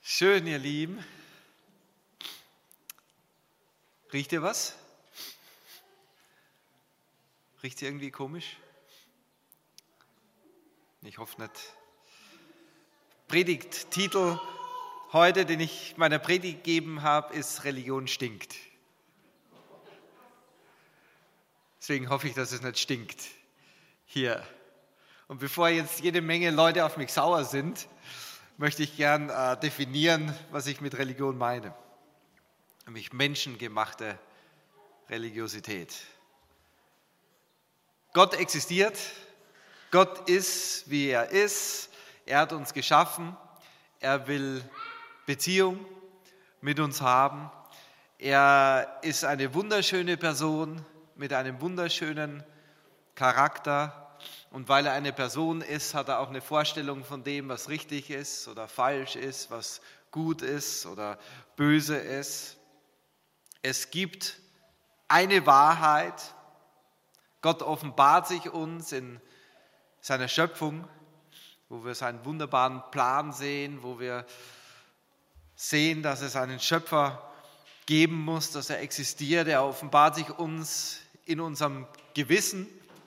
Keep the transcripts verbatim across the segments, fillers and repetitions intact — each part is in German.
Schön, ihr Lieben. Riecht ihr was? Riecht es irgendwie komisch? Ich hoffe nicht. Predigttitel heute, den ich meiner Predigt gegeben habe, ist Religion stinkt. Deswegen hoffe ich, dass es nicht stinkt hier. Und bevor jetzt jede Menge Leute auf mich sauer sind, möchte ich gern äh, definieren, was ich mit Religion meine. Nämlich menschengemachte Religiosität. Gott existiert, Gott ist, wie er ist, er hat uns geschaffen, er will Beziehung mit uns haben, er ist eine wunderschöne Person mit einem wunderschönen Charakter. Und weil er eine Person ist, hat er auch eine Vorstellung von dem, was richtig ist oder falsch ist, was gut ist oder böse ist. Es gibt eine Wahrheit. Gott offenbart sich uns in seiner Schöpfung, wo wir seinen wunderbaren Plan sehen, wo wir sehen, dass es einen Schöpfer geben muss, dass er existiert. Er offenbart sich uns in unserem Gewissen,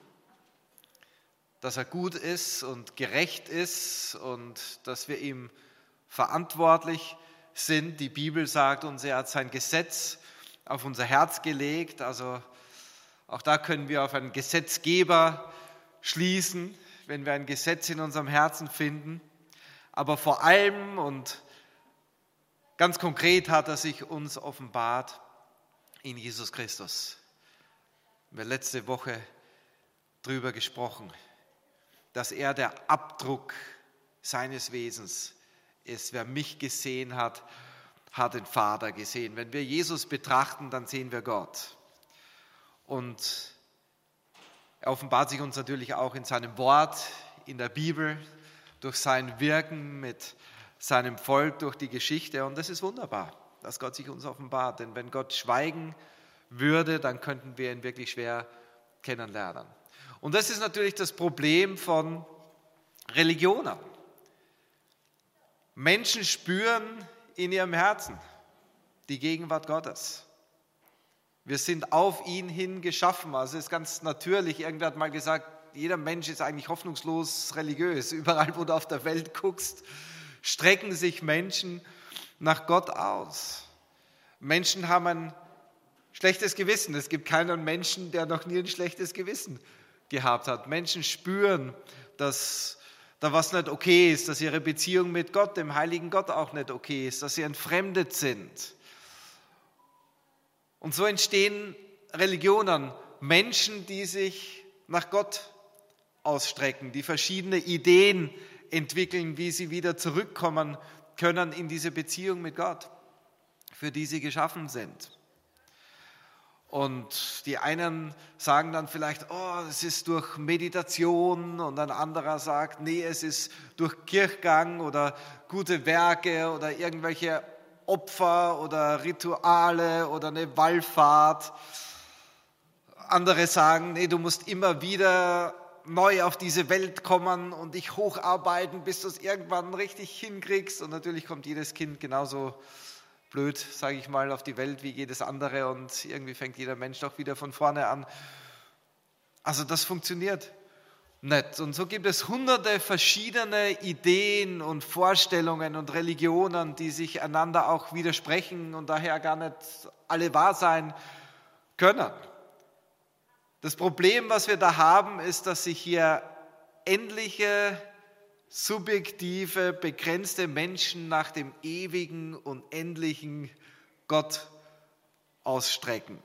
dass er gut ist und gerecht ist und dass wir ihm verantwortlich sind. Die Bibel sagt uns, er hat sein Gesetz auf unser Herz gelegt. Also auch da können wir auf einen Gesetzgeber schließen, wenn wir ein Gesetz in unserem Herzen finden. Aber vor allem und ganz konkret hat er sich uns offenbart in Jesus Christus. Wir haben letzte Woche darüber gesprochen, dass er der Abdruck seines Wesens ist. Wer mich gesehen hat, hat den Vater gesehen. Wenn wir Jesus betrachten, dann sehen wir Gott. Und er offenbart sich uns natürlich auch in seinem Wort, in der Bibel, durch sein Wirken mit seinem Volk, durch die Geschichte. Und das ist wunderbar, dass Gott sich uns offenbart. Denn wenn Gott schweigen würde, dann könnten wir ihn wirklich schwer kennenlernen. Und das ist natürlich das Problem von Religionen. Menschen spüren in ihrem Herzen die Gegenwart Gottes. Wir sind auf ihn hin geschaffen. Also es ist ganz natürlich, irgendwer hat mal gesagt, jeder Mensch ist eigentlich hoffnungslos religiös. Überall, wo du auf der Welt guckst, strecken sich Menschen nach Gott aus. Menschen haben ein schlechtes Gewissen. Es gibt keinen Menschen, der noch nie ein schlechtes Gewissen gehabt hat. Menschen spüren, dass da was nicht okay ist, dass ihre Beziehung mit Gott, dem heiligen Gott, auch nicht okay ist, dass sie entfremdet sind. Und so entstehen Religionen, Menschen, die sich nach Gott ausstrecken, die verschiedene Ideen entwickeln, wie sie wieder zurückkommen können in diese Beziehung mit Gott, für die sie geschaffen sind. Und die einen sagen dann vielleicht, oh, es ist durch Meditation, und ein anderer sagt, nee, es ist durch Kirchgang oder gute Werke oder irgendwelche Opfer oder Rituale oder eine Wallfahrt. Andere sagen, nee, du musst immer wieder neu auf diese Welt kommen und dich hocharbeiten, bis du es irgendwann richtig hinkriegst. Und natürlich kommt jedes Kind genauso blöd, sage ich mal, auf die Welt wie jedes andere und irgendwie fängt jeder Mensch doch wieder von vorne an. Also das funktioniert nicht. Und so gibt es hunderte verschiedene Ideen und Vorstellungen und Religionen, die sich einander auch widersprechen und daher gar nicht alle wahr sein können. Das Problem, was wir da haben, ist, dass sich hier endliche subjektive, begrenzte Menschen nach dem ewigen und endlichen Gott ausstrecken.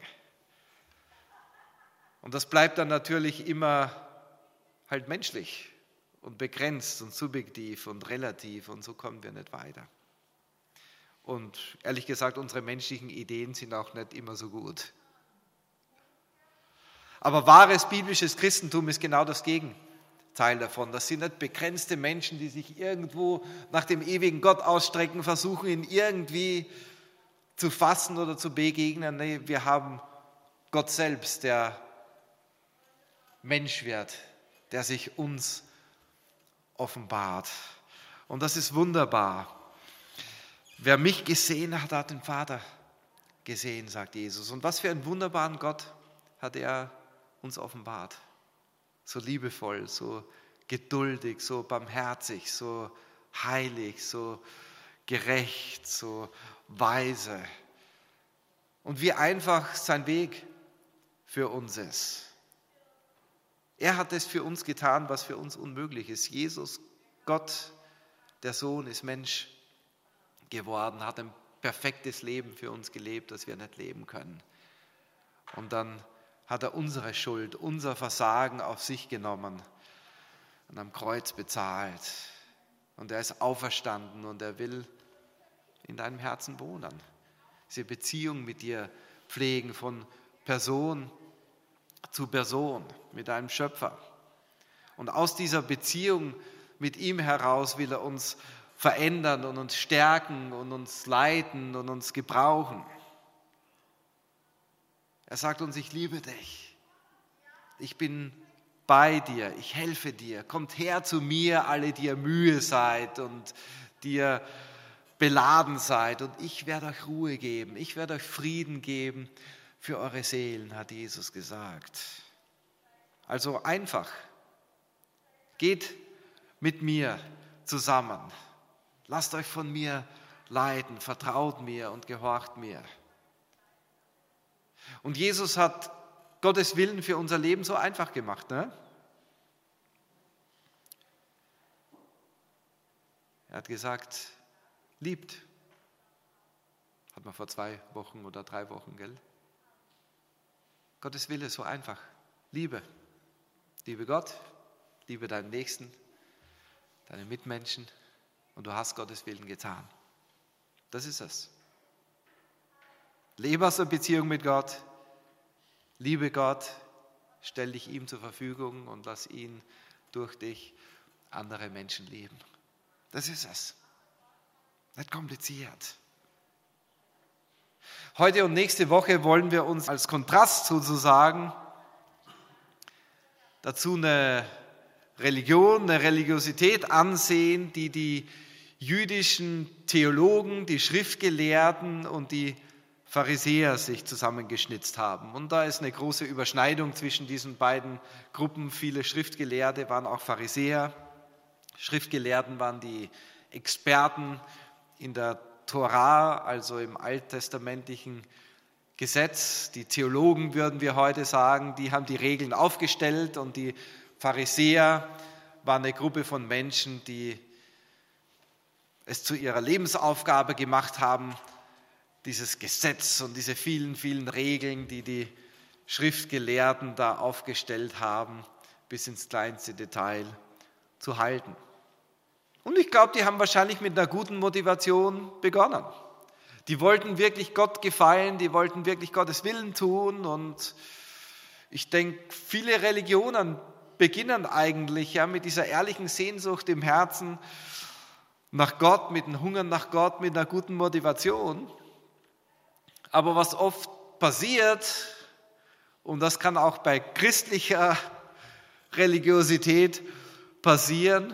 Und das bleibt dann natürlich immer halt menschlich und begrenzt und subjektiv und relativ und so kommen wir nicht weiter. Und ehrlich gesagt, unsere menschlichen Ideen sind auch nicht immer so gut. Aber wahres biblisches Christentum ist genau das Gegenteil davon. Das sind nicht begrenzte Menschen, die sich irgendwo nach dem ewigen Gott ausstrecken, versuchen ihn irgendwie zu fassen oder zu begegnen. Nee, wir haben Gott selbst, der Mensch wird, der sich uns offenbart. Und das ist wunderbar. Wer mich gesehen hat, hat den Vater gesehen, sagt Jesus. Und was für einen wunderbaren Gott hat er uns offenbart. So liebevoll, so geduldig, so barmherzig, so heilig, so gerecht, so weise. Und wie einfach sein Weg für uns ist. Er hat es für uns getan, was für uns unmöglich ist. Jesus, Gott, der Sohn, ist Mensch geworden, hat ein perfektes Leben für uns gelebt, das wir nicht leben können. Und dann hat er unsere Schuld, unser Versagen auf sich genommen und am Kreuz bezahlt. Und er ist auferstanden und er will in deinem Herzen wohnen. Diese Beziehung mit dir pflegen von Person zu Person, mit deinem Schöpfer. Und aus dieser Beziehung mit ihm heraus will er uns verändern und uns stärken und uns leiten und uns gebrauchen. Er sagt uns, ich liebe dich. Ich bin bei dir, ich helfe dir. Kommt her zu mir, alle, die ihr müde seid und die ihr beladen seid. Und ich werde euch Ruhe geben, ich werde euch Frieden geben für eure Seelen, hat Jesus gesagt. Also einfach. Geht mit mir zusammen. Lasst euch von mir leiten, vertraut mir und gehorcht mir. Und Jesus hat Gottes Willen für unser Leben so einfach gemacht, ne? Er hat gesagt, liebt. Hat man vor zwei Wochen oder drei Wochen, gell? Gottes Wille ist so einfach. Liebe. Liebe Gott, liebe deinen Nächsten, deine Mitmenschen und du hast Gottes Willen getan. Das ist es. Lebe aus der Beziehung mit Gott, liebe Gott, stell dich ihm zur Verfügung und lass ihn durch dich andere Menschen lieben. Das ist es. Nicht kompliziert. Heute und nächste Woche wollen wir uns als Kontrast sozusagen dazu eine Religion, eine Religiosität ansehen, die die jüdischen Theologen, die Schriftgelehrten und die Pharisäer sich zusammengeschnitzt haben. Und da ist eine große Überschneidung zwischen diesen beiden Gruppen. Viele Schriftgelehrte waren auch Pharisäer. Schriftgelehrten waren die Experten in der Torah, also im alttestamentlichen Gesetz. Die Theologen, würden wir heute sagen, die haben die Regeln aufgestellt und die Pharisäer waren eine Gruppe von Menschen, die es zu ihrer Lebensaufgabe gemacht haben, dieses Gesetz und diese vielen, vielen Regeln, die die Schriftgelehrten da aufgestellt haben, bis ins kleinste Detail zu halten. Und ich glaube, die haben wahrscheinlich mit einer guten Motivation begonnen. Die wollten wirklich Gott gefallen, die wollten wirklich Gottes Willen tun. Und ich denke, viele Religionen beginnen eigentlich ja, mit dieser ehrlichen Sehnsucht im Herzen nach Gott, mit dem Hunger nach Gott, mit einer guten Motivation. Aber was oft passiert, und das kann auch bei christlicher Religiosität passieren,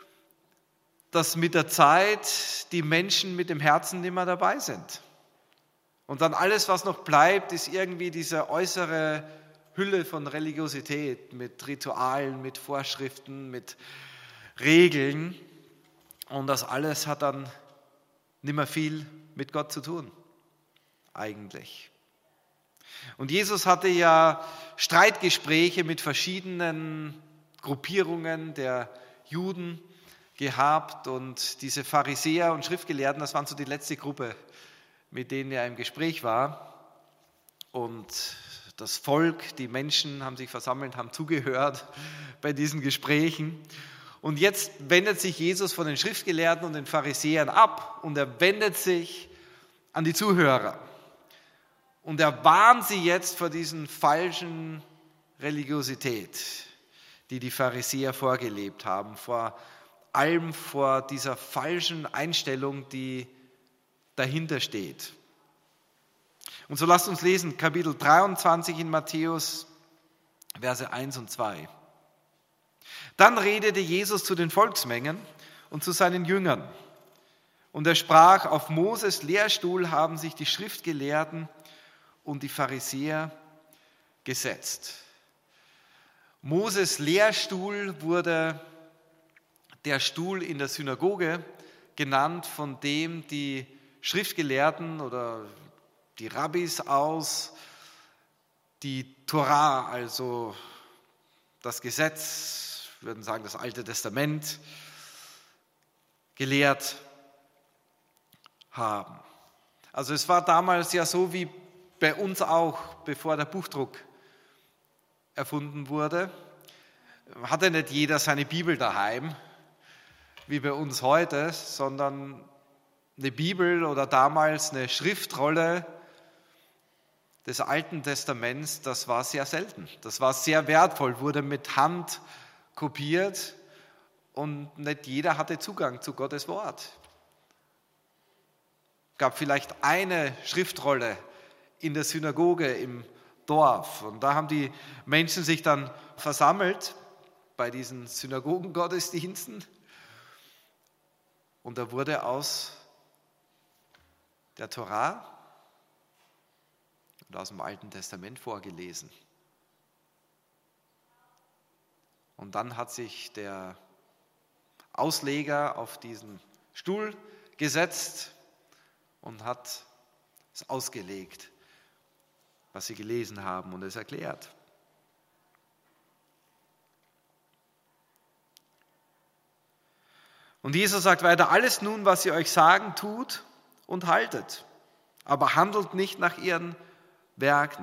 dass mit der Zeit die Menschen mit dem Herzen nicht mehr dabei sind. Und dann alles, was noch bleibt, ist irgendwie diese äußere Hülle von Religiosität mit Ritualen, mit Vorschriften, mit Regeln. Und das alles hat dann nicht mehr viel mit Gott zu tun, eigentlich. Und Jesus hatte ja Streitgespräche mit verschiedenen Gruppierungen der Juden gehabt und diese Pharisäer und Schriftgelehrten, das waren so die letzte Gruppe, mit denen er im Gespräch war. Und das Volk, die Menschen haben sich versammelt, haben zugehört bei diesen Gesprächen. Und jetzt wendet sich Jesus von den Schriftgelehrten und den Pharisäern ab und er wendet sich an die Zuhörer. Und er warnt sie jetzt vor diesen falschen Religiosität, die die Pharisäer vorgelebt haben, vor allem vor dieser falschen Einstellung, die dahinter steht. Und so lasst uns lesen, Kapitel dreiundzwanzig in Matthäus, Verse eins und zwei. Dann redete Jesus zu den Volksmengen und zu seinen Jüngern. Und er sprach, auf Moses Lehrstuhl haben sich die Schriftgelehrten und die Pharisäer gesetzt. Moses Lehrstuhl wurde der Stuhl in der Synagoge genannt, von dem die Schriftgelehrten oder die Rabbis aus die Torah, also das Gesetz, wir würden sagen das Alte Testament, gelehrt haben. Also es war damals ja so wie bei uns auch, bevor der Buchdruck erfunden wurde, hatte nicht jeder seine Bibel daheim, wie bei uns heute, sondern eine Bibel oder damals eine Schriftrolle des Alten Testaments, das war sehr selten. Das war sehr wertvoll, wurde mit Hand kopiert und nicht jeder hatte Zugang zu Gottes Wort. Es gab vielleicht eine Schriftrolle in der Synagoge im Dorf und da haben die Menschen sich dann versammelt bei diesen Synagogengottesdiensten und da wurde aus der Torah und aus dem Alten Testament vorgelesen. Und dann hat sich der Ausleger auf diesen Stuhl gesetzt und hat es ausgelegt, was sie gelesen haben und es erklärt. Und Jesus sagt weiter, alles nun, was sie euch sagen, tut und haltet, aber handelt nicht nach ihren Werken.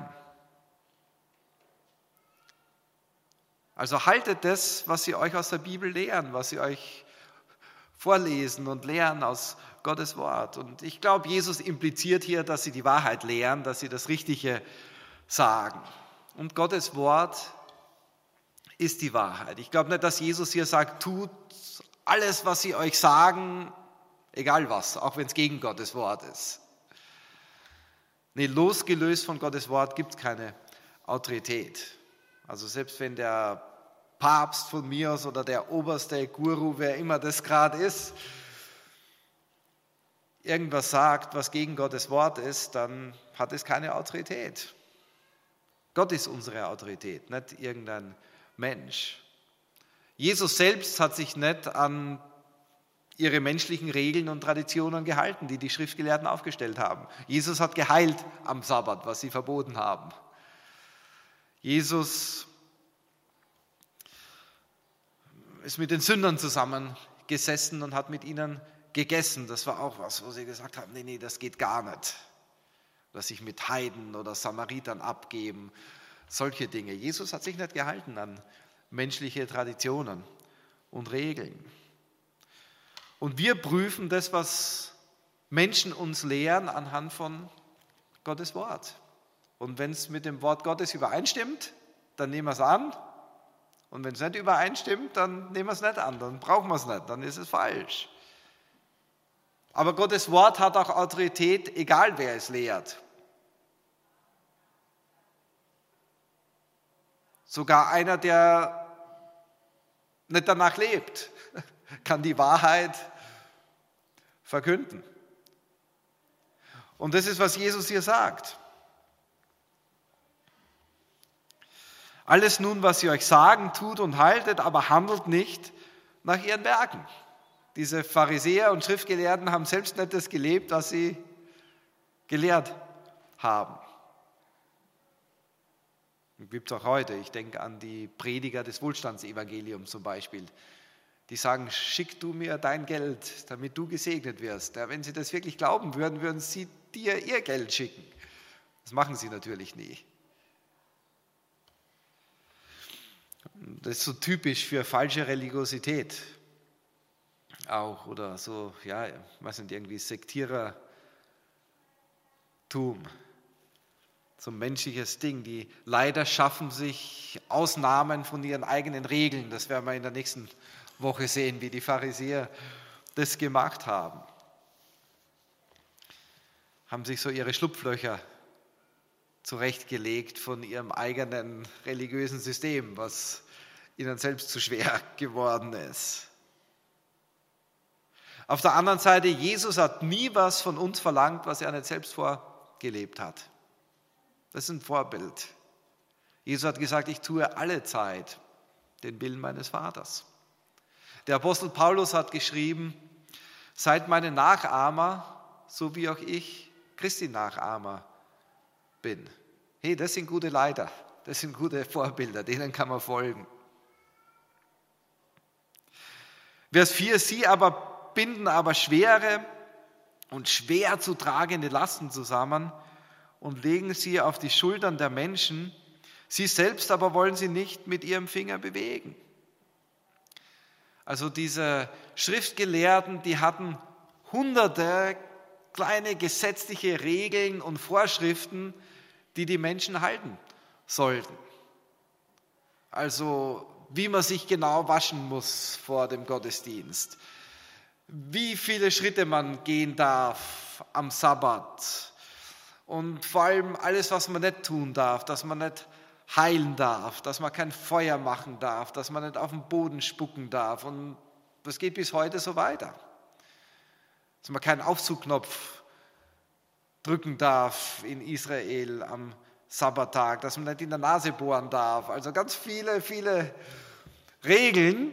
Also haltet das, was sie euch aus der Bibel lehren, was sie euch vorlesen und lehren aus Gottes Wort. Und ich glaube, Jesus impliziert hier, dass sie die Wahrheit lehren, dass sie das Richtige sagen. Und Gottes Wort ist die Wahrheit. Ich glaube nicht, dass Jesus hier sagt, tut alles, was sie euch sagen, egal was, auch wenn es gegen Gottes Wort ist. Nee, losgelöst von Gottes Wort gibt es keine Autorität. Also selbst wenn der Papst von mir aus oder der oberste Guru, wer immer das gerade ist, irgendwas sagt, was gegen Gottes Wort ist, dann hat es keine Autorität. Gott ist unsere Autorität, nicht irgendein Mensch. Jesus selbst hat sich nicht an ihre menschlichen Regeln und Traditionen gehalten, die die Schriftgelehrten aufgestellt haben. Jesus hat geheilt am Sabbat, was sie verboten haben. Jesus ist mit den Sündern zusammengesessen und hat mit ihnen gegessen. Das war auch was, wo sie gesagt haben, nee, nee, das geht gar nicht. Dass sich mit Heiden oder Samaritern abgeben, solche Dinge. Jesus hat sich nicht gehalten an menschliche Traditionen und Regeln. Und wir prüfen das, was Menschen uns lehren, anhand von Gottes Wort. Und wenn es mit dem Wort Gottes übereinstimmt, dann nehmen wir es an. Und wenn es nicht übereinstimmt, dann nehmen wir es nicht an. Dann brauchen wir es nicht, dann ist es falsch. Aber Gottes Wort hat auch Autorität, egal wer es lehrt. Sogar einer, der nicht danach lebt, kann die Wahrheit verkünden. Und das ist, was Jesus hier sagt. Alles nun, was sie euch sagen, tut und haltet, aber handelt nicht nach ihren Werken. Diese Pharisäer und Schriftgelehrten haben selbst nicht das gelebt, was sie gelehrt haben. Gibt es auch heute. Ich denke an die Prediger des Wohlstandsevangeliums zum Beispiel. Die sagen, schick du mir dein Geld, damit du gesegnet wirst. Ja, wenn sie das wirklich glauben würden, würden sie dir ihr Geld schicken. Das machen sie natürlich nie. Das ist so typisch für falsche Religiosität. Auch oder so, ja, was sind irgendwie Sektierertum. So ein menschliches Ding. Die leider schaffen sich Ausnahmen von ihren eigenen Regeln. Das werden wir in der nächsten Woche sehen, wie die Pharisäer das gemacht haben. Haben sich so ihre Schlupflöcher zurechtgelegt von ihrem eigenen religiösen System, was ihnen selbst zu schwer geworden ist. Auf der anderen Seite, Jesus hat nie was von uns verlangt, was er nicht selbst vorgelebt hat. Das ist ein Vorbild. Jesus hat gesagt, ich tue alle Zeit den Willen meines Vaters. Der Apostel Paulus hat geschrieben, seid meine Nachahmer, so wie auch ich Christi Nachahmer bin. Hey, das sind gute Leiter, das sind gute Vorbilder, denen kann man folgen. Vers vier, sie aber binden aber schwere und schwer zu tragende Lasten zusammen und legen sie auf die Schultern der Menschen. Sie selbst aber wollen sie nicht mit ihrem Finger bewegen. Also diese Schriftgelehrten, die hatten hunderte kleine gesetzliche Regeln und Vorschriften, die die Menschen halten sollten. Also wie man sich genau waschen muss vor dem Gottesdienst, wie viele Schritte man gehen darf am Sabbat und vor allem alles, was man nicht tun darf, dass man nicht heilen darf, dass man kein Feuer machen darf, dass man nicht auf den Boden spucken darf. Und das geht bis heute so weiter. Dass man keinen Aufzugknopf drücken darf in Israel am Sabbattag, dass man nicht in der Nase bohren darf. Also ganz viele, viele Regeln.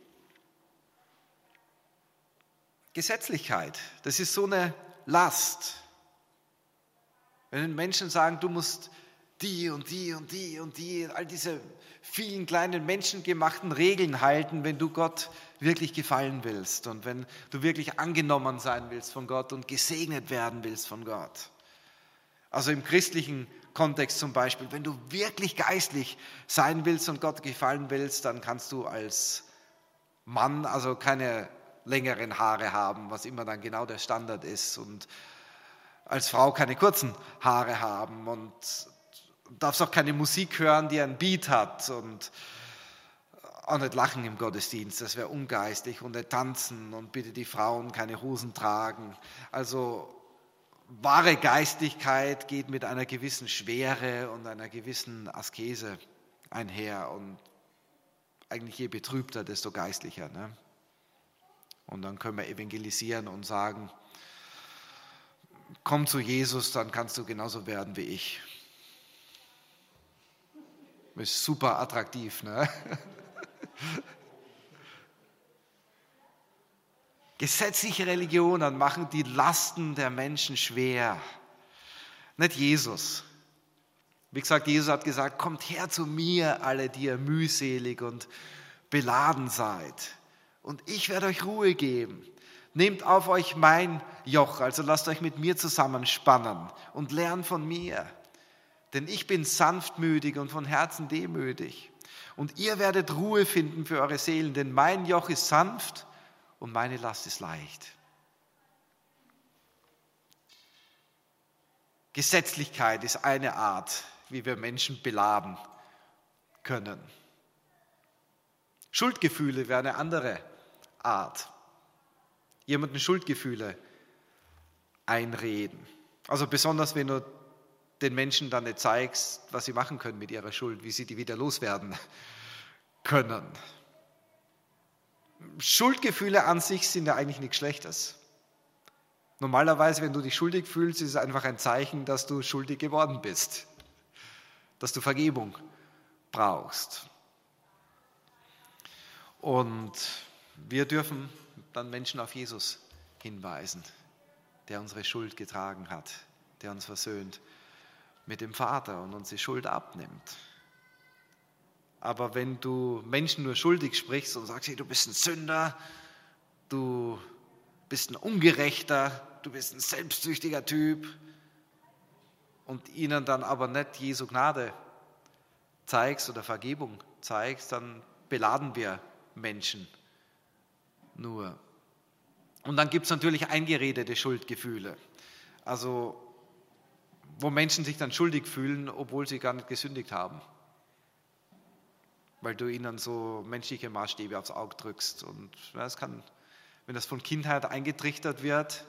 Gesetzlichkeit, das ist so eine Last. Wenn den Menschen sagen, du musst die und die und die und die, all diese vielen kleinen menschengemachten Regeln halten, wenn du Gott wirklich gefallen willst und wenn du wirklich angenommen sein willst von Gott und gesegnet werden willst von Gott. Also im christlichen Kontext zum Beispiel, wenn du wirklich geistlich sein willst und Gott gefallen willst, dann kannst du als Mann also keine längeren Haare haben, was immer dann genau der Standard ist, und als Frau keine kurzen Haare haben und darfst auch keine Musik hören, die einen Beat hat, und auch nicht lachen im Gottesdienst, das wäre ungeistig, und nicht tanzen und bitte die Frauen keine Hosen tragen. Also wahre Geistlichkeit geht mit einer gewissen Schwere und einer gewissen Askese einher, und eigentlich je betrübter, desto geistlicher. Ne? Und dann können wir evangelisieren und sagen, komm zu Jesus, dann kannst du genauso werden wie ich. Ist super attraktiv, ne? Gesetzliche Religionen machen die Lasten der Menschen schwer. Nicht Jesus. Wie gesagt, Jesus hat gesagt, kommt her zu mir, alle, die ihr mühselig und beladen seid. Und ich werde euch Ruhe geben. Nehmt auf euch mein Joch, also lasst euch mit mir zusammenspannen und lernt von mir. Denn ich bin sanftmütig und von Herzen demütig. Und ihr werdet Ruhe finden für eure Seelen, denn mein Joch ist sanft und meine Last ist leicht. Gesetzlichkeit ist eine Art, wie wir Menschen beladen können. Schuldgefühle wäre eine andere Art. Jemanden Schuldgefühle einreden. Also besonders, wenn du den Menschen dann nicht zeigst, was sie machen können mit ihrer Schuld, wie sie die wieder loswerden können. Schuldgefühle an sich sind ja eigentlich nichts Schlechtes. Normalerweise, wenn du dich schuldig fühlst, ist es einfach ein Zeichen, dass du schuldig geworden bist, dass du Vergebung brauchst. Und wir dürfen dann Menschen auf Jesus hinweisen, der unsere Schuld getragen hat, der uns versöhnt mit dem Vater und uns die Schuld abnimmt. Aber wenn du Menschen nur schuldig sprichst und sagst, hey, du bist ein Sünder, du bist ein Ungerechter, du bist ein selbstsüchtiger Typ, und ihnen dann aber nicht Jesu Gnade zeigst oder Vergebung zeigst, dann beladen wir Menschen nur. Und dann gibt es natürlich eingeredete Schuldgefühle. Also wo Menschen sich dann schuldig fühlen, obwohl sie gar nicht gesündigt haben. Weil du ihnen so menschliche Maßstäbe aufs Auge drückst. Und ja, es kann, wenn das von Kindheit eingetrichtert wird,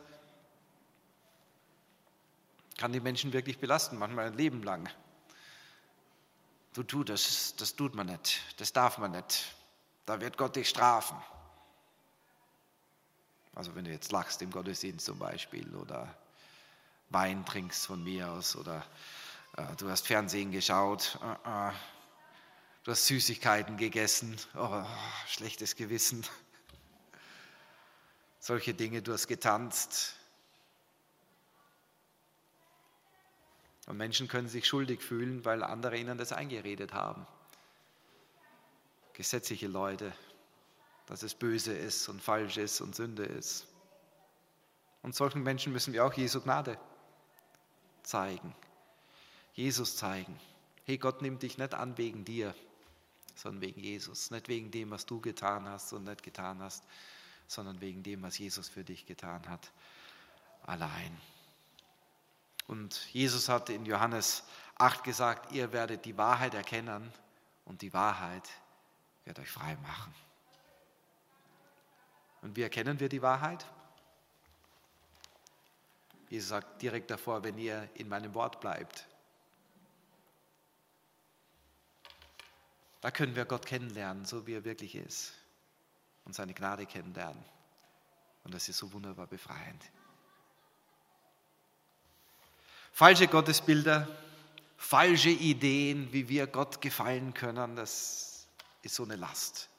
kann die Menschen wirklich belasten, manchmal ein Leben lang. Du, tu, das, das tut man nicht, das darf man nicht. Da wird Gott dich strafen. Also wenn du jetzt lachst im Gottesdienst zum Beispiel oder Wein trinkst von mir aus oder äh, du hast Fernsehen geschaut, äh, äh, du hast Süßigkeiten gegessen, oh, schlechtes Gewissen. Solche Dinge, du hast getanzt. Und Menschen können sich schuldig fühlen, weil andere ihnen das eingeredet haben. Gesetzliche Leute, dass es böse ist und falsch ist und Sünde ist. Und solchen Menschen müssen wir auch Jesu Gnade zeigen. Jesus zeigen. Hey, Gott nimmt dich nicht an wegen dir, sondern wegen Jesus. Nicht wegen dem, was du getan hast und nicht getan hast, sondern wegen dem, was Jesus für dich getan hat. Allein. Und Jesus hat in Johannes acht gesagt, ihr werdet die Wahrheit erkennen und die Wahrheit wird euch frei machen. Und wie erkennen wir die Wahrheit? Jesus sagt direkt davor, wenn ihr in meinem Wort bleibt. Da können wir Gott kennenlernen, so wie er wirklich ist. Und seine Gnade kennenlernen. Und das ist so wunderbar befreiend. Falsche Gottesbilder, falsche Ideen, wie wir Gott gefallen können, das ist so eine Last.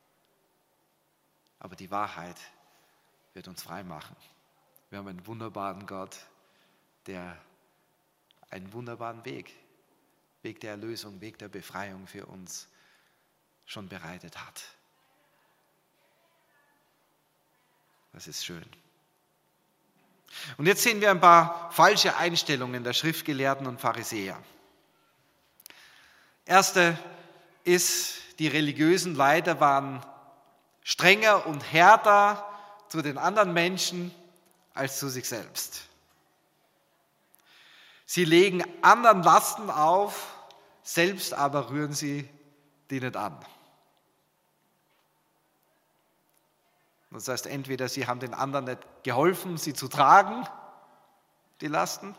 Aber die Wahrheit wird uns frei machen. Wir haben einen wunderbaren Gott, der einen wunderbaren Weg, Weg der Erlösung, Weg der Befreiung für uns schon bereitet hat. Das ist schön. Und jetzt sehen wir ein paar falsche Einstellungen der Schriftgelehrten und Pharisäer. Erste ist, die religiösen Leiter waren strenger und härter zu den anderen Menschen als zu sich selbst. Sie legen anderen Lasten auf, selbst aber rühren sie die nicht an. Das heißt, entweder sie haben den anderen nicht geholfen, sie zu tragen, die Lasten,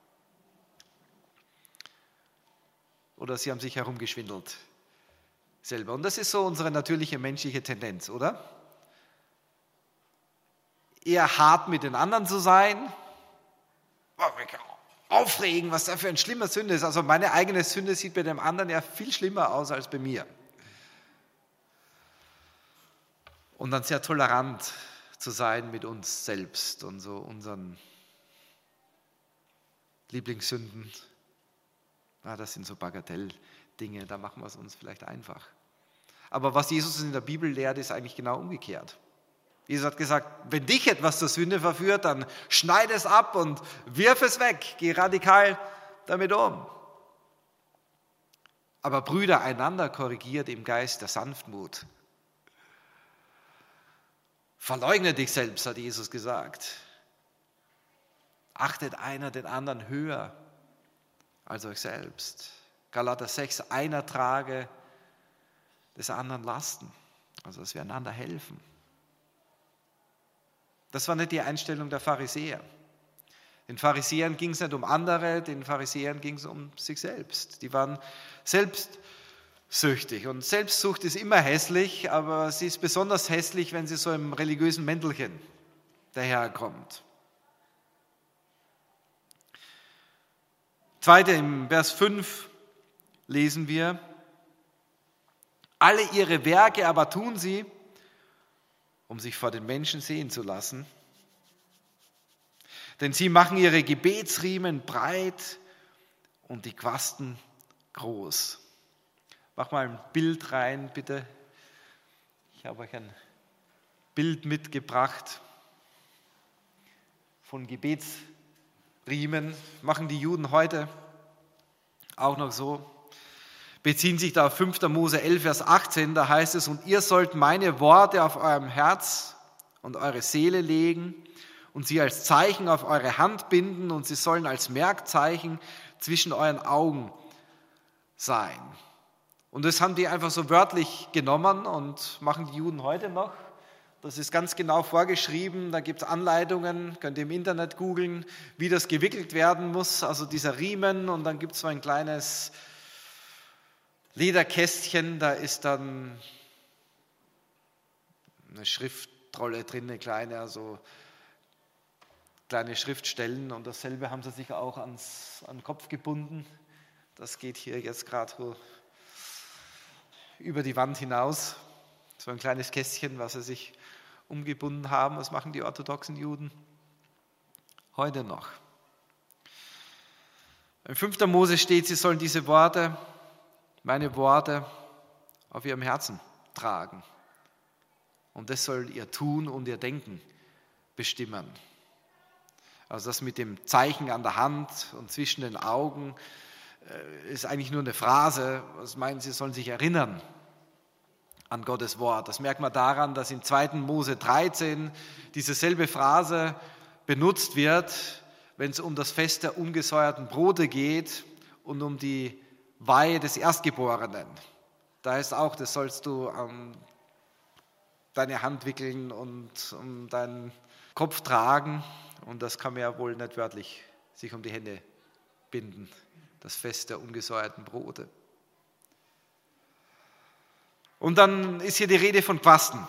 oder sie haben sich herumgeschwindelt selber. Und das ist so unsere natürliche menschliche Tendenz, oder? Eher hart mit den anderen zu sein, aufregen, was da für ein schlimmer Sünde ist. Also meine eigene Sünde sieht bei dem anderen ja viel schlimmer aus als bei mir. Und dann sehr tolerant zu sein mit uns selbst und so unseren Lieblingssünden. Ah, das sind so Bagatelldinge, da machen wir es uns vielleicht einfach. Aber was Jesus in der Bibel lehrt, ist eigentlich genau umgekehrt. Jesus hat gesagt, wenn dich etwas zur Sünde verführt, dann schneid es ab und wirf es weg. Geh radikal damit um. Aber Brüder, einander korrigiert im Geist der Sanftmut. Verleugne dich selbst, hat Jesus gesagt. Achtet einer den anderen höher als euch selbst. Galater sechs, einer trage des anderen Lasten. Also, dass wir einander helfen. Das war nicht die Einstellung der Pharisäer. Den Pharisäern ging es nicht um andere, den Pharisäern ging es um sich selbst. Die waren selbstsüchtig. Und Selbstsucht ist immer hässlich, aber sie ist besonders hässlich, wenn sie so im religiösen Mäntelchen daherkommt. Zweite, im Vers fünf lesen wir, alle ihre Werke aber tun sie, um sich vor den Menschen sehen zu lassen. Denn sie machen ihre Gebetsriemen breit und die Quasten groß. Mach mal ein Bild rein, bitte. Ich habe euch ein Bild mitgebracht von Gebetsriemen. Machen die Juden heute auch noch so. Beziehen sich da auf fünfter Mose elf, Vers achtzehn, da heißt es, und ihr sollt meine Worte auf eurem Herz und eure Seele legen und sie als Zeichen auf eure Hand binden und sie sollen als Merkzeichen zwischen euren Augen sein. Und das haben die einfach so wörtlich genommen und machen die Juden heute noch. Das ist ganz genau vorgeschrieben, da gibt es Anleitungen, könnt ihr im Internet googeln, wie das gewickelt werden muss, also dieser Riemen, und dann gibt es so ein kleines Lederkästchen, da ist dann eine Schrift Hauptrolle drin, eine kleine, also kleine Schriftstellen, und dasselbe haben sie sich auch ans, an den Kopf gebunden. Das geht hier jetzt gerade so über die Wand hinaus. So ein kleines Kästchen, was sie sich umgebunden haben. Was machen die orthodoxen Juden heute noch? Im fünften Mose steht, sie sollen diese Worte, meine Worte, auf ihrem Herzen tragen. Und das soll ihr Tun und ihr Denken bestimmen. Also das mit dem Zeichen an der Hand und zwischen den Augen ist eigentlich nur eine Phrase. Was meinen sie, sollen sich erinnern an Gottes Wort. Das merkt man daran, dass im zweiten Mose dreizehn diese selbe Phrase benutzt wird, wenn es um das Fest der ungesäuerten Brote geht und um die Weihe des Erstgeborenen. Da ist auch, das sollst du an deine Hand wickeln und um deinen Kopf tragen. Und das kann man ja wohl nicht wörtlich sich um die Hände binden. Das Fest der ungesäuerten Brote. Und dann ist hier die Rede von Quasten.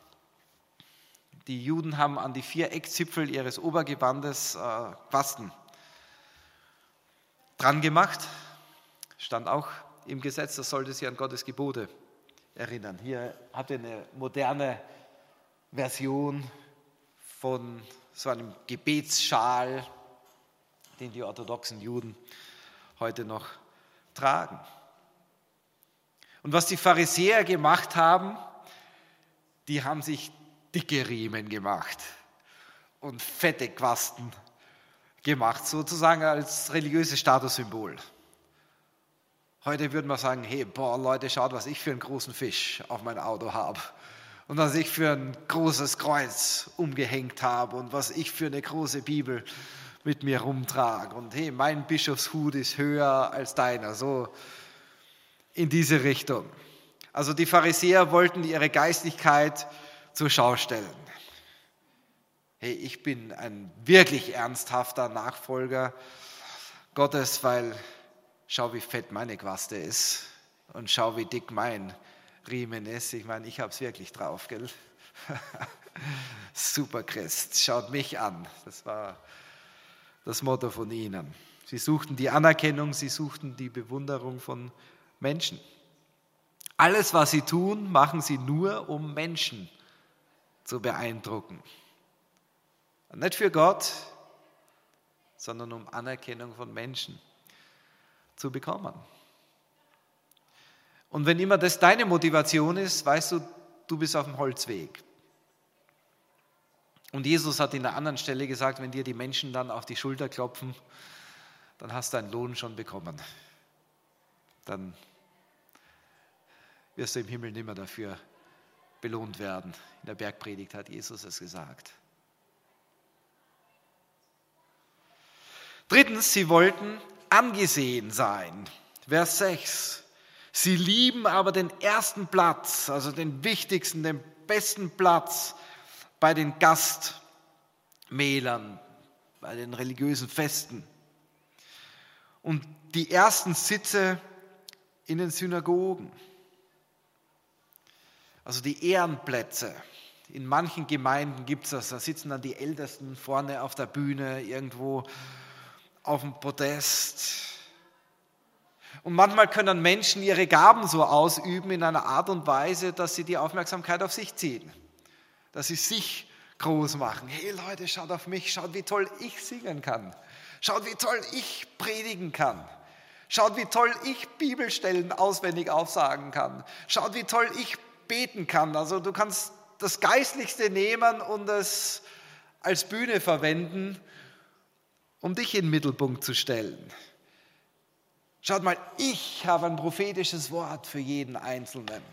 Die Juden haben an die vier Eckzipfel ihres Obergewandes äh, Quasten dran gemacht. Stand auch im Gesetz, das sollte sie an Gottes Gebote erinnern. Hier habt ihr eine moderne Version von so einem Gebetsschal, den die orthodoxen Juden heute noch tragen. Und was die Pharisäer gemacht haben, die haben sich dicke Riemen gemacht und fette Quasten gemacht, sozusagen als religiöses Statussymbol. Heute würden wir sagen, hey, boah, Leute, schaut, was ich für einen großen Fisch auf mein Auto habe und was ich für ein großes Kreuz umgehängt habe und was ich für eine große Bibel mit mir rumtrage. Und hey, mein Bischofshut ist höher als deiner, so in diese Richtung. Also die Pharisäer wollten ihre Geistlichkeit zur Schau stellen. Hey, ich bin ein wirklich ernsthafter Nachfolger Gottes, weil schau, wie fett meine Quaste ist und schau, wie dick mein Riemen ist. Ich meine, ich habe es wirklich drauf, gell? Super Christ, schaut mich an. Das war das Motto von ihnen. Sie suchten die Anerkennung, sie suchten die Bewunderung von Menschen. Alles, was sie tun, machen sie nur, um Menschen zu beeindrucken. Und nicht für Gott, sondern um Anerkennung von Menschen zu bekommen. Und wenn immer das deine Motivation ist, weißt du, du bist auf dem Holzweg. Und Jesus hat in einer anderen Stelle gesagt, wenn dir die Menschen dann auf die Schulter klopfen, dann hast du deinen Lohn schon bekommen. Dann wirst du im Himmel nicht mehr dafür belohnt werden. In der Bergpredigt hat Jesus es gesagt. Drittens, sie wollten angesehen sein. Vers sechs. Sie lieben aber den ersten Platz, also den wichtigsten, den besten Platz bei den Gastmählern, bei den religiösen Festen. Und die ersten Sitze in den Synagogen. Also die Ehrenplätze. In manchen Gemeinden gibt es das, da sitzen dann die Ältesten vorne auf der Bühne, irgendwo auf dem Podest. Und manchmal können Menschen ihre Gaben so ausüben in einer Art und Weise, dass sie die Aufmerksamkeit auf sich ziehen. Dass sie sich groß machen. Hey Leute, schaut auf mich, schaut, wie toll ich singen kann. Schaut, wie toll ich predigen kann. Schaut, wie toll ich Bibelstellen auswendig aufsagen kann. Schaut, wie toll ich beten kann. Also du kannst das Geistlichste nehmen und es als Bühne verwenden, um dich in den Mittelpunkt zu stellen. Schaut mal, ich habe ein prophetisches Wort für jeden Einzelnen.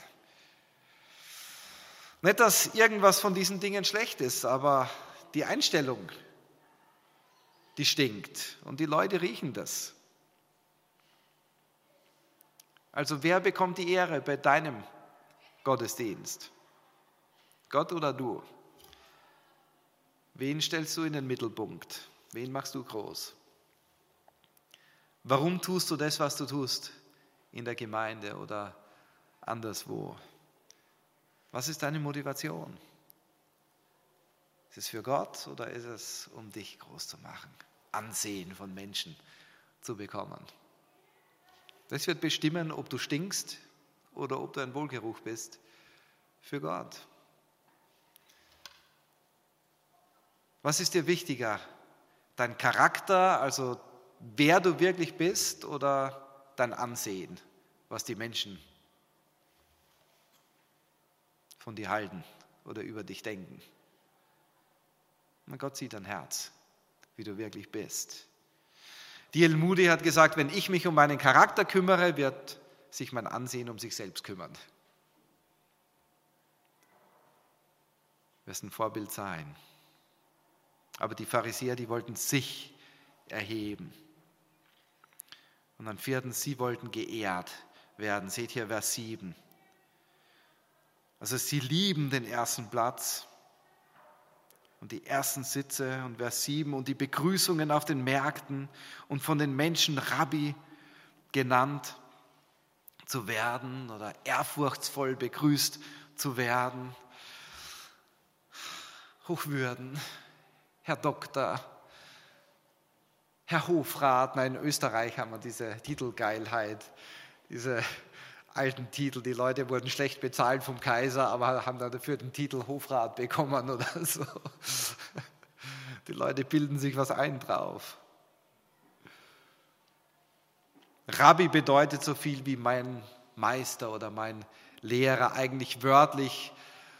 Nicht, dass irgendwas von diesen Dingen schlecht ist, aber die Einstellung, die stinkt und die Leute riechen das. Also wer bekommt die Ehre bei deinem Gottesdienst? Gott oder du? Wen stellst du in den Mittelpunkt? Wen machst du groß? Warum tust du das, was du tust in der Gemeinde oder anderswo? Was ist deine Motivation? Ist es für Gott oder ist es, um dich groß zu machen, Ansehen von Menschen zu bekommen? Das wird bestimmen, ob du stinkst oder ob du ein Wohlgeruch bist für Gott. Was ist dir wichtiger? Dein Charakter, also wer du wirklich bist, oder dein Ansehen, was die Menschen von dir halten oder über dich denken? Und Gott sieht dein Herz, wie du wirklich bist. D L Moody hat gesagt, wenn ich mich um meinen Charakter kümmere, wird sich mein Ansehen um sich selbst kümmern. Du wirst ein Vorbild sein. Aber die Pharisäer, die wollten sich erheben. Und dann viertens, sie wollten geehrt werden. Seht hier Vers sieben. Also sie lieben den ersten Platz und die ersten Sitze und Vers sieben und die Begrüßungen auf den Märkten und von den Menschen Rabbi genannt zu werden oder ehrfurchtsvoll begrüßt zu werden. Hochwürden, Herr Doktor, Herr Hofrat. Nein, in Österreich haben wir diese Titelgeilheit, diese alten Titel. Die Leute wurden schlecht bezahlt vom Kaiser, aber haben dann dafür den Titel Hofrat bekommen oder so. Die Leute bilden sich was ein drauf. Rabbi bedeutet so viel wie mein Meister oder mein Lehrer, eigentlich wörtlich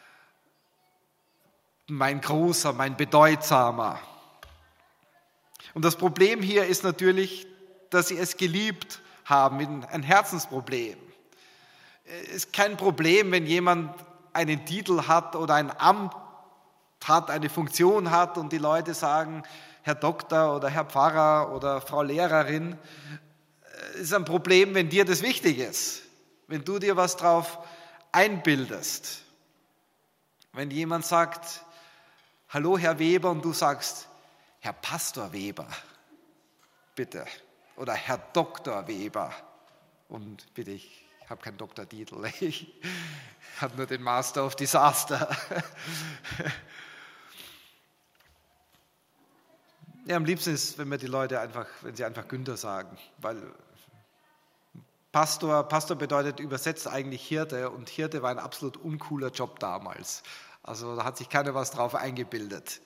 mein Großer, mein Bedeutsamer. Und das Problem hier ist natürlich, dass sie es geliebt haben, ein Herzensproblem. Es ist kein Problem, wenn jemand einen Titel hat oder ein Amt hat, eine Funktion hat und die Leute sagen, Herr Doktor oder Herr Pfarrer oder Frau Lehrerin. Es ist ein Problem, wenn dir das wichtig ist, wenn du dir was drauf einbildest. Wenn jemand sagt, hallo Herr Weber, und du sagst, Herr Pastor Weber, bitte, oder Herr Doktor Weber, und bitte, ich habe keinen Doktortitel, ich habe nur den Master of Disaster. Ja, am liebsten ist, wenn wir die Leute einfach, wenn sie einfach Günther sagen, weil Pastor, Pastor bedeutet übersetzt eigentlich Hirte, und Hirte war ein absolut uncooler Job damals. Also da hat sich keiner was drauf eingebildet.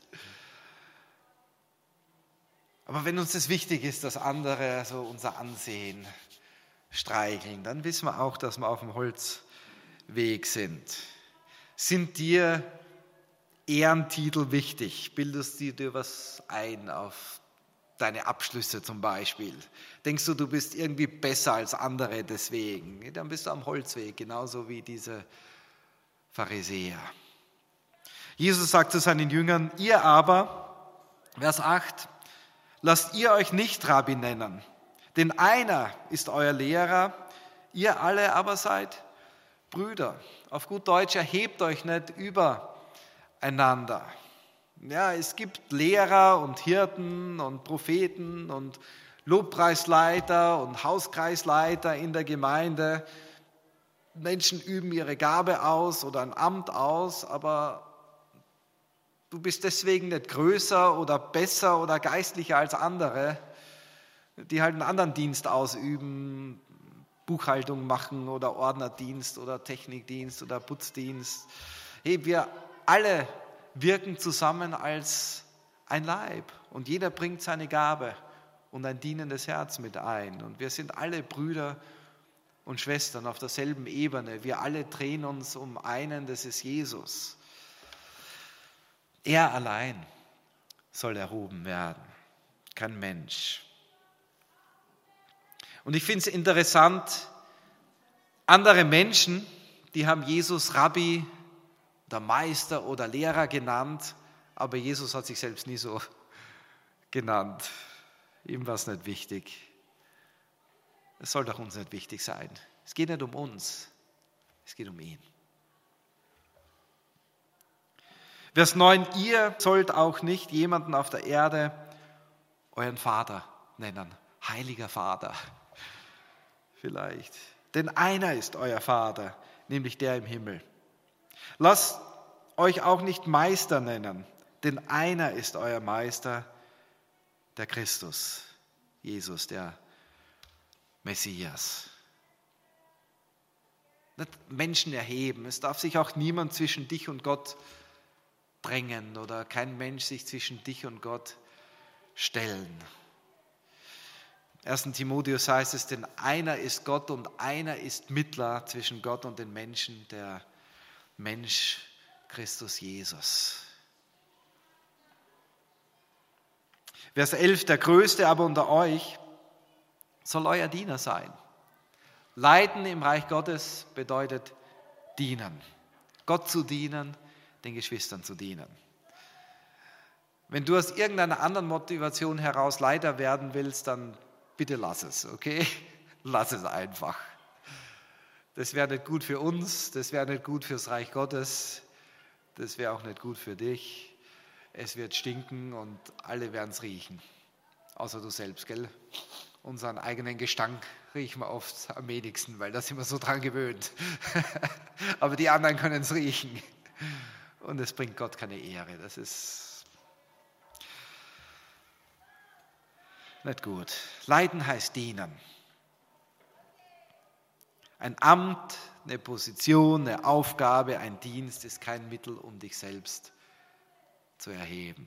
Aber wenn uns das wichtig ist, dass andere so unser Ansehen streicheln, dann wissen wir auch, dass wir auf dem Holzweg sind. Sind dir Ehrentitel wichtig? Bildest du dir was ein auf deine Abschlüsse zum Beispiel? Denkst du, du bist irgendwie besser als andere deswegen? Dann bist du am Holzweg, genauso wie diese Pharisäer. Jesus sagt zu seinen Jüngern, ihr aber, Vers acht, lasst ihr euch nicht Rabbi nennen, denn einer ist euer Lehrer, ihr alle aber seid Brüder. Auf gut Deutsch, erhebt euch nicht übereinander. Ja, es gibt Lehrer und Hirten und Propheten und Lobpreisleiter und Hauskreisleiter in der Gemeinde. Menschen üben ihre Gabe aus oder ein Amt aus, aber du bist deswegen nicht größer oder besser oder geistlicher als andere, die halt einen anderen Dienst ausüben, Buchhaltung machen oder Ordnerdienst oder Technikdienst oder Putzdienst. Hey, wir alle wirken zusammen als ein Leib und jeder bringt seine Gabe und ein dienendes Herz mit ein. Und wir sind alle Brüder und Schwestern auf derselben Ebene. Wir alle drehen uns um einen, das ist Jesus. Er allein soll erhoben werden, kein Mensch. Und ich finde es interessant, andere Menschen, die haben Jesus Rabbi, der Meister oder Lehrer genannt, aber Jesus hat sich selbst nie so genannt. Ihm war es nicht wichtig. Es soll doch uns nicht wichtig sein. Es geht nicht um uns, es geht um ihn. Vers neun, ihr sollt auch nicht jemanden auf der Erde euren Vater nennen, heiliger Vater vielleicht. Denn einer ist euer Vater, nämlich der im Himmel. Lasst euch auch nicht Meister nennen, Denn einer ist euer Meister, der Christus, Jesus, der Messias. Nicht Menschen erheben. Es darf sich auch niemand zwischen dich und Gott drängen oder kein Mensch sich zwischen dich und Gott stellen. Im ersten Timotheus heißt es, denn einer ist Gott und einer ist Mittler zwischen Gott und den Menschen, der Mensch Christus Jesus. Vers elf, der Größte aber unter euch soll euer Diener sein. Leiden im Reich Gottes bedeutet dienen. Gott zu dienen, den Geschwistern zu dienen. Wenn du aus irgendeiner anderen Motivation heraus Leiter werden willst, dann bitte lass es, okay? Lass es einfach. Das wäre nicht gut für uns, das wäre nicht gut fürs Reich Gottes, das wäre auch nicht gut für dich. Es wird stinken und alle werden es riechen. Außer du selbst, gell? Unseren eigenen Gestank riechen wir oft am wenigsten, weil da sind wir so dran gewöhnt. Aber die anderen können es riechen. Und es bringt Gott keine Ehre. Das ist nicht gut. Leiden heißt dienen. Ein Amt, eine Position, eine Aufgabe, ein Dienst ist kein Mittel, um dich selbst zu erheben.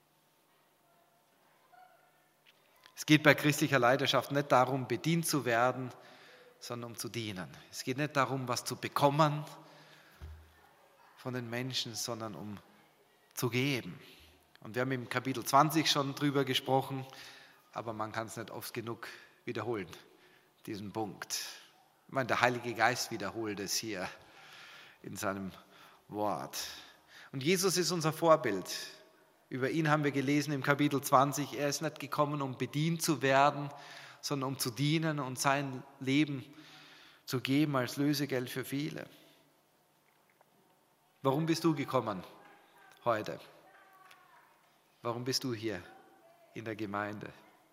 Es geht bei christlicher Leiterschaft nicht darum, bedient zu werden, sondern um zu dienen. Es geht nicht darum, was zu bekommen von den Menschen, sondern um zu geben. Und wir haben im Kapitel zwanzig schon drüber gesprochen, aber man kann es nicht oft genug wiederholen, diesen Punkt. Ich meine, der Heilige Geist wiederholt es hier in seinem Wort. Und Jesus ist unser Vorbild. Über ihn haben wir gelesen im Kapitel zwanzig, er ist nicht gekommen, um bedient zu werden, sondern um zu dienen und sein Leben zu geben als Lösegeld für viele. Warum bist du gekommen heute? Warum bist du hier in der Gemeinde?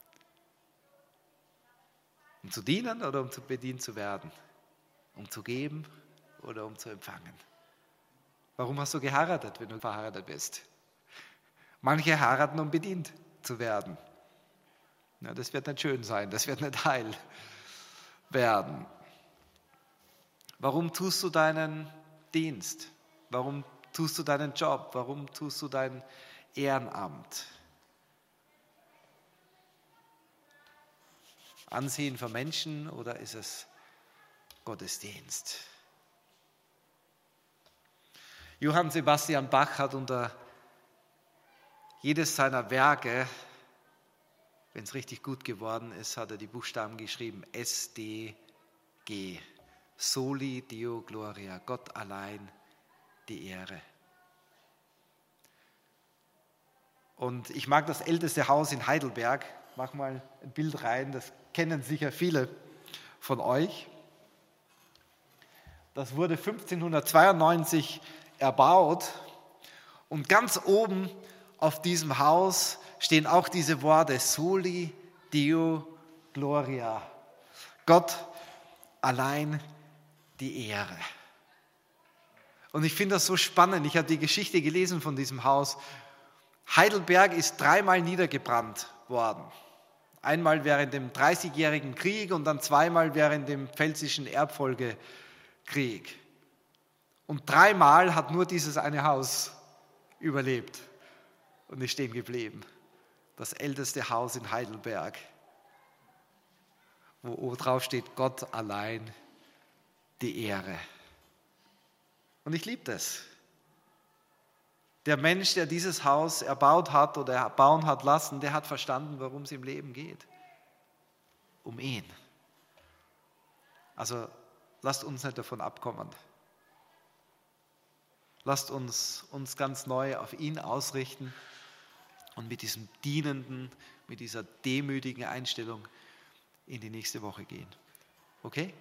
Um zu dienen oder um zu bedient zu werden? Um zu geben oder um zu empfangen? Warum hast du geheiratet, wenn du verheiratet bist? Manche heiraten, um bedient zu werden. Ja, das wird nicht schön sein, das wird nicht heil werden. Warum tust du deinen Dienst? Warum tust du deinen Job? Warum tust du dein Ehrenamt? Ansehen für Menschen oder ist es Gottesdienst? Johann Sebastian Bach hat unter jedes seiner Werke, wenn es richtig gut geworden ist, hat er die Buchstaben geschrieben, S D G, Soli Deo Gloria, Gott allein die Ehre. Und ich mag das älteste Haus in Heidelberg, mach mal ein Bild rein, das kennen sicher viele von euch. Das wurde fünfzehnhundertzweiundneunzig erbaut und ganz oben auf diesem Haus stehen auch diese Worte, Soli Deo Gloria, Gott allein die Ehre. Und ich finde das so spannend, ich habe die Geschichte gelesen von diesem Haus. Heidelberg ist dreimal niedergebrannt worden. Einmal während dem Dreißigjährigen Krieg und dann zweimal während dem Pfälzischen Erbfolgekrieg. Und dreimal hat nur dieses eine Haus überlebt und ist stehen geblieben. Das älteste Haus in Heidelberg, wo oben drauf steht, Gott allein die Ehre. Und ich liebe das. Der Mensch, der dieses Haus erbaut hat oder erbauen hat lassen, der hat verstanden, worum es im Leben geht. Um ihn. Also lasst uns nicht davon abkommen. Lasst uns uns ganz neu auf ihn ausrichten und mit diesem dienenden, mit dieser demütigen Einstellung in die nächste Woche gehen. Okay?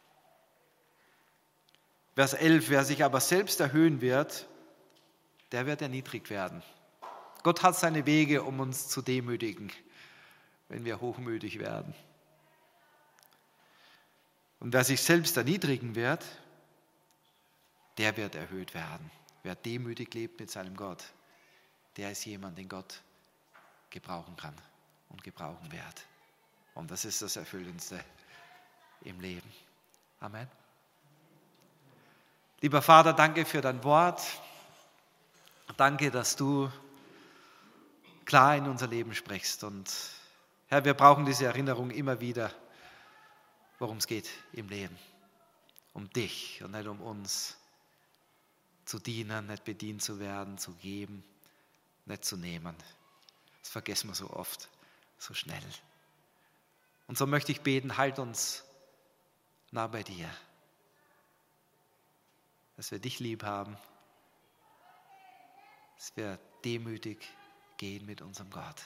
Vers elf, wer sich aber selbst erhöhen wird, der wird erniedrigt werden. Gott hat seine Wege, um uns zu demütigen, wenn wir hochmütig werden. Und wer sich selbst erniedrigen wird, der wird erhöht werden. Wer demütig lebt mit seinem Gott, der ist jemand, den Gott gebrauchen kann und gebrauchen wird. Und das ist das Erfüllendste im Leben. Amen. Lieber Vater, danke für dein Wort. Danke, dass du klar in unser Leben sprichst. Und Herr, wir brauchen diese Erinnerung immer wieder, worum es geht im Leben. Um dich und nicht um uns. Zu dienen, nicht bedient zu werden, zu geben, nicht zu nehmen. Das vergessen wir so oft, so schnell. Und so möchte ich beten, halt uns nah bei dir. Dass wir dich lieb haben, dass wir demütig gehen mit unserem Gott.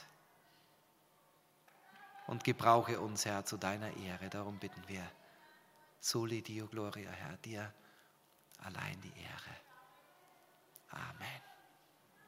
Und gebrauche uns, Herr, zu deiner Ehre. Darum bitten wir, Soli Deo Gloria, Herr, dir allein die Ehre. Amen.